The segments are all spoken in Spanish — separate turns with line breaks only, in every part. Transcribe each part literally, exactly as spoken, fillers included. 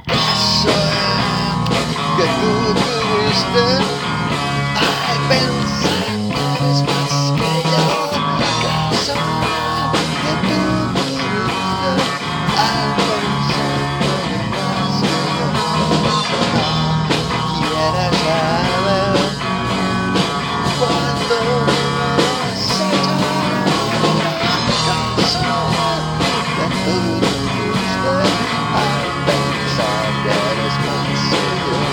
Caso que tú tuviste, ay, pensar que eres más que yo. Caso que tú tuviste, ay, pensar que eres más que yo. No quieres saber cuando me has hecho. Caso que tú tuviste, ay, pensar que eres más que yo.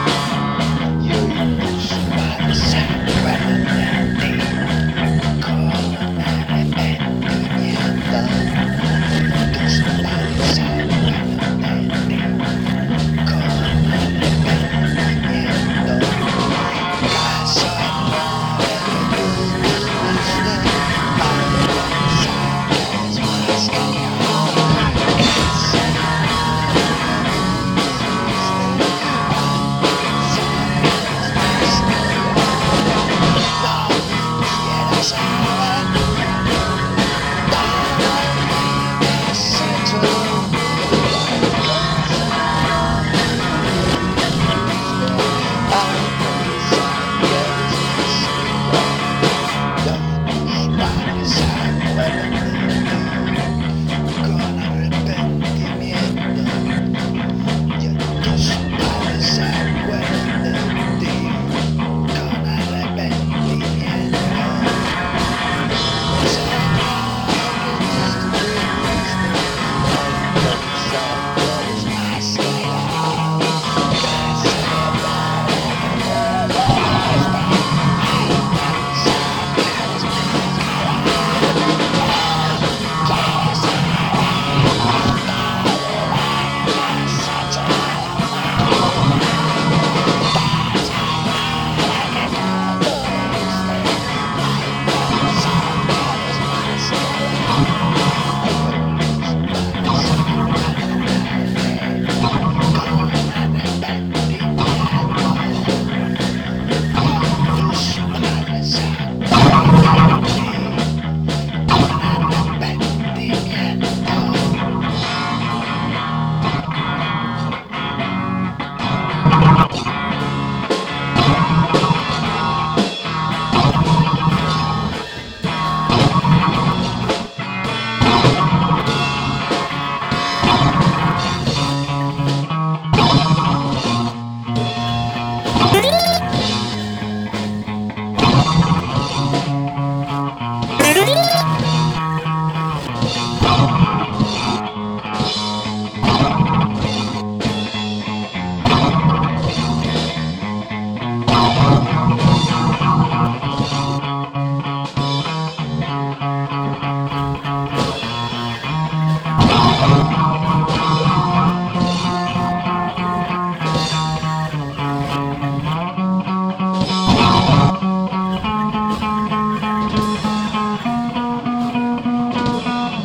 Y hoy tus padres se acuerdan de ti con arrepentimiento. Tus padres se acuerdan de ti con arrepentimiento. Caso que tú tuviste, ay, pensar que eres más que yo. Caso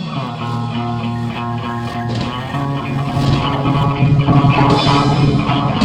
Thank you.